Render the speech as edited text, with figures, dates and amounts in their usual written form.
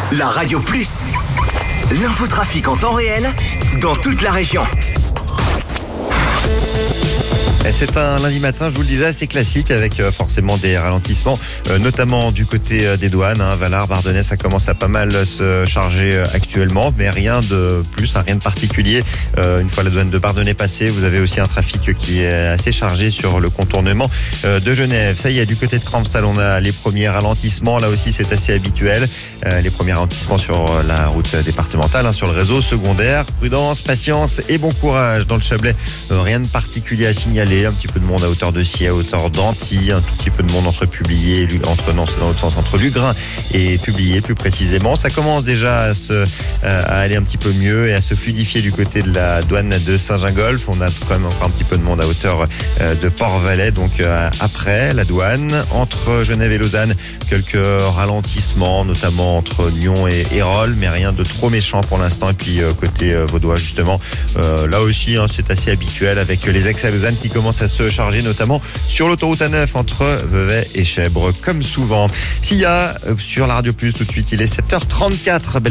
La Radio Plus. L'infotrafic en temps réel dans toute la région. C'est un lundi matin, je vous le disais, assez classique avec forcément des ralentissements, notamment du côté des douanes. Valar, Bardonnay, ça commence à pas mal se charger actuellement, mais rien de plus, rien de particulier. Une fois la douane de Bardonnay passée, vous avez aussi un trafic qui est assez chargé sur le contournement de Genève. Ça y est, du côté de Crampsal, on a les premiers ralentissements. Là aussi, c'est assez habituel. Les premiers ralentissements sur la route départementale, sur le réseau secondaire. Prudence, patience et bon courage dans le Chablais. Rien de particulier à signaler. Un petit peu de monde à hauteur de Scie, à hauteur d'Antilles, un tout petit peu de monde entre Publié, entre Lugrin et Publié plus précisément. Ça commence déjà à aller un petit peu mieux et à se fluidifier du côté de la douane de Saint-Gingolph. On a quand même encore un petit peu de monde à hauteur de Port-Valais, donc après la douane. Entre Genève et Lausanne, quelques ralentissements, notamment entre Nyon et Hérol, mais rien de trop méchant pour l'instant. Et puis côté vaudois justement, là aussi c'est assez habituel avec les ex à Lausanne qui commence à se charger, notamment sur l'autoroute A9 entre Vevey et Chèvres, comme souvent. S'il y a sur la Radio Plus tout de suite, il est 7h34.